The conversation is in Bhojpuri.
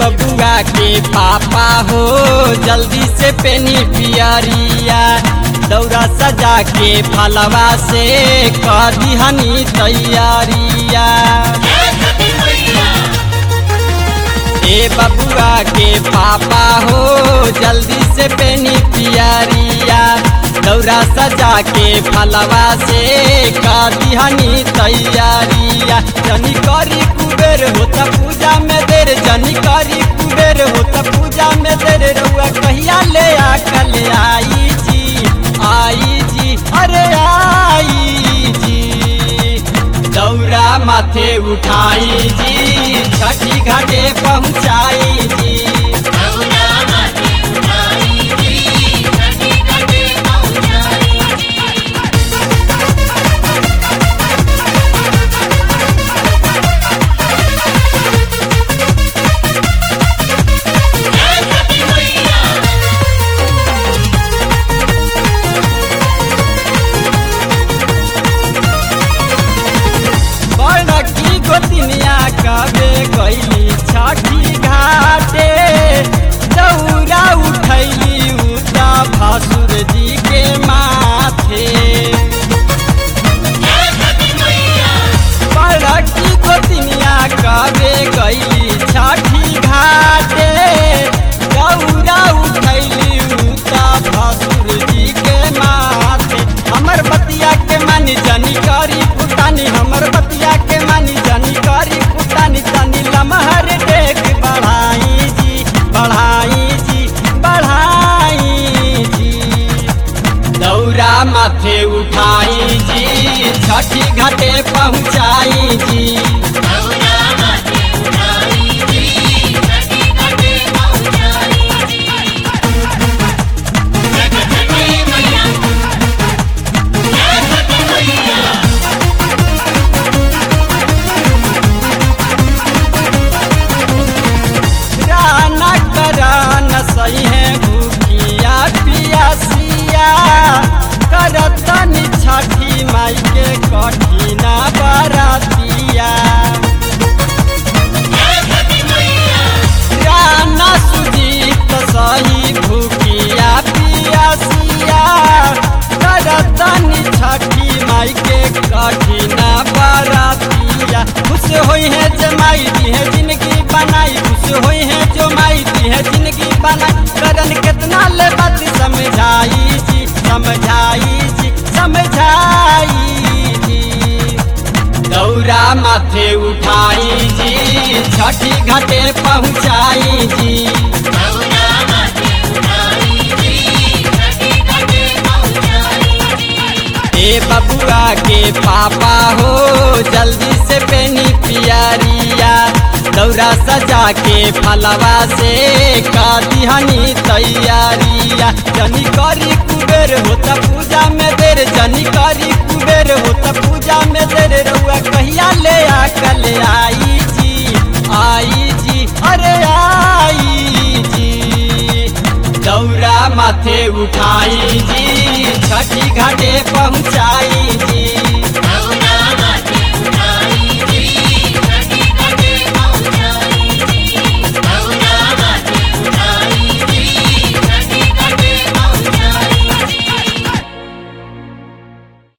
बबुआ के पापा हो जल्दी से पेनी पियरिया दौरा सजा के फलवा से कर दिहनी तैयारिया। ए बबुआ के पापा हो जल्दी से पेनी पियरिया दौरा सजा के फलवा से कर दिहनी तैयारिया। जनी करी कुबेर होता पूजा में देर जनी करी कुबेर होता पूजा में देर रउआ कहिया ले आकल आई जी अरे आई जी दौरा माथे उठाई जी छठी घाटे पहुँचाई जी। गोतिनिया कबे गईली छठी घाटे दौरा उठैली उता भासुर जी के माथे। बड़की गोतिनिया कबे गईली छठी घाटे दौरा उठैली उता भासुर जी के माथे। हमर बतिया के मानी जनी करी पुतानी हमर बतिया के मानी जनी करी पुतानी तनी लमहर देख बढ़ाई जी दौरा माथे उठाई जी छठी घाटे पहुँचाई जी। सही है भूखिया पियासिया करतनी छठी माई के कठिना बरातिया। राना सुजीत सही भूखिया पियासिया करतनी छठी माई के कठिना बरातिया। खुश होई है जमाई दी है जिंदगी बनाई खुश होई है जो माई दी है जिंदगी बनाई करन कितना ले बात समझाई जी दौरा माथे उठाई जी छठी घाटे पहुँचाई जी। ए बबुआ के पापा हो जल्दी से पेनी पियरिया दौरा सजा के फलवा से कर दिहनी तैयारिया। जनी करी कुबेर होता पूजा में देर जनी करी कुबेर होता पूजा में देर रउआ कहिया ले आकल आई जी अरे आई जी दौरा माथे उठाई जी छठी घाटे पहुँचाई जी।